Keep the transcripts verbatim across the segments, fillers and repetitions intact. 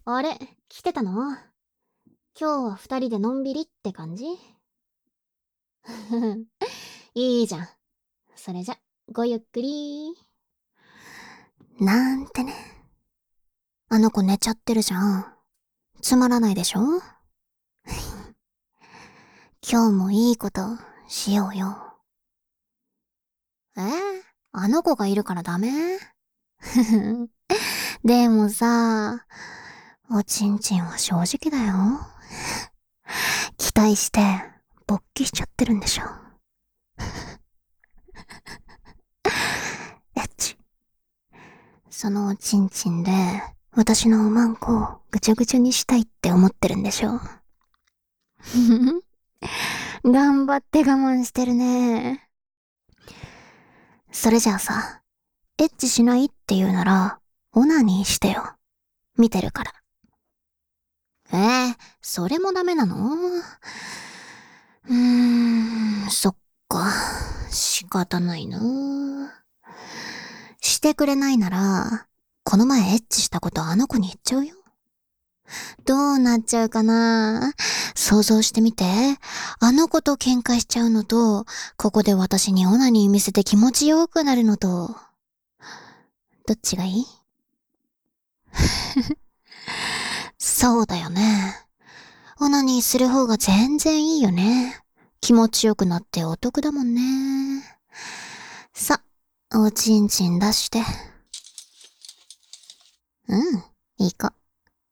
あれ、来てたの？今日は二人でのんびりって感じ？いいじゃん。それじゃ、ごゆっくり。 なんてね。あの子寝ちゃってるじゃん。つまらないでしょ？今日もいいことしようよ。えあの子がいるからダメ？でもさ、おちんちんは正直だよ。期待して勃起しちゃってるんでしょ。エッチ。そのおちんちんで私のおまんこをぐちゃぐちゃにしたいって思ってるんでしょ。頑張って我慢してるね。それじゃあさ、エッチしないって言うなら、オナニーしてよ。見てるから。えー、それもダメなの？うーん、そっか。仕方ないな。してくれないなら、この前エッチしたことあの子に言っちゃうよ。どうなっちゃうかな？想像してみて。あの子と喧嘩しちゃうのと、ここで私にオナニー見せて気持ちよくなるのと、どっちがいい？そうだよね。オナニーする方が全然いいよね。気持ちよくなってお得だもんね。さ、おちんちん出して。うん、いいか。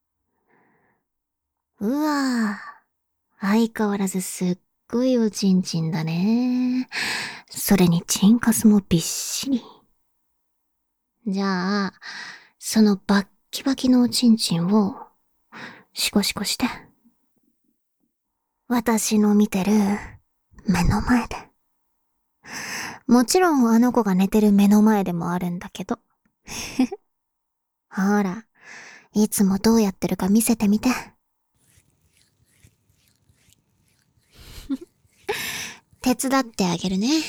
うわぁ。相変わらずすっごいおちんちんだね。それにチンカスもびっしり。じゃあ、そのバッキバキのおちんちんを、シコシコして。私の見てる目の前で。もちろんあの子が寝てる目の前でもあるんだけど。ほら、いつもどうやってるか見せてみて。手伝ってあげるね。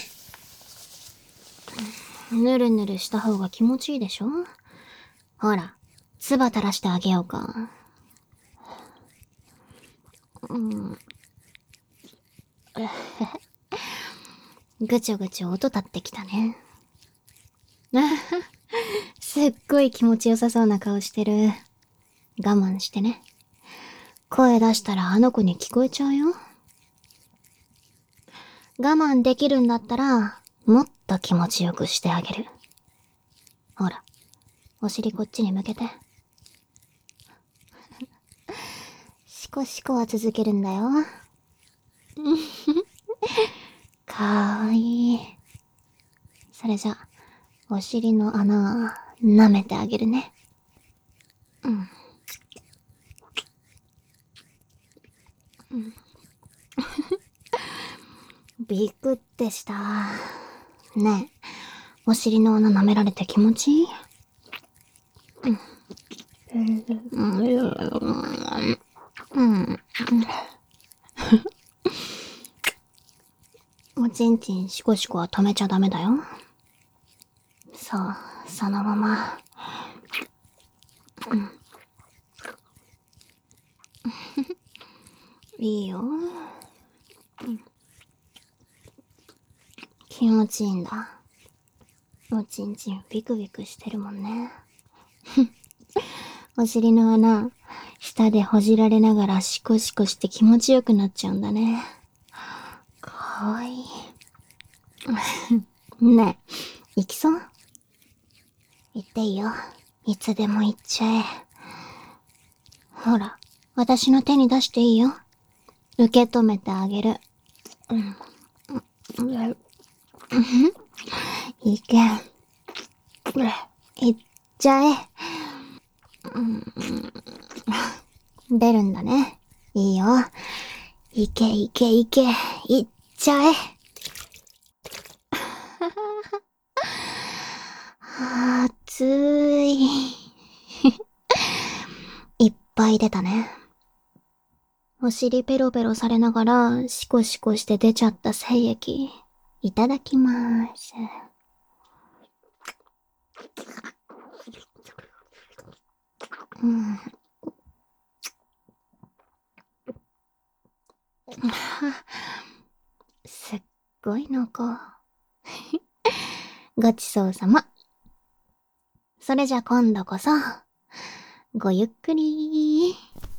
ぬるぬるした方が気持ちいいでしょ？ほら、唾垂らしてあげようか。うん。ぐちょぐちょ音立ってきたね。すっごい気持ちよさそうな顔してる。我慢してね。声出したらあの子に聞こえちゃうよ。我慢できるんだったら、もっと気持ちよくしてあげる。ほら、お尻こっちに向けて。シコシコは続けるんだよ。かわいい。それじゃ、お尻の穴、舐めてあげるね。うん。うん、ビクってした。ねえ、お尻の穴舐められて気持ちいい？うん。うん。うん。おちんちんシコシコは止めちゃダメだよ。そう、そのまま。うん。いいよ。うん。気持ちいいんだ。おちんちんビクビクしてるもんね。お尻の穴、舌でほじられながらシコシコして気持ちよくなっちゃうんだね。かわいい。ねえ、行きそう？行っていいよ。いつでも行っちゃえ。ほら、私の手に出していいよ。受け止めてあげる。うん。いけ。いっちゃえ。出るんだね。いいよ。いけいけいけ。いっちゃえ。熱い。いっぱい出たね。お尻ペロペロされながらシコシコして出ちゃった精液。いただきまーす。うん。 すっごい濃厚。ごちそうさま。それじゃ今度こそ、ごゆっくりー。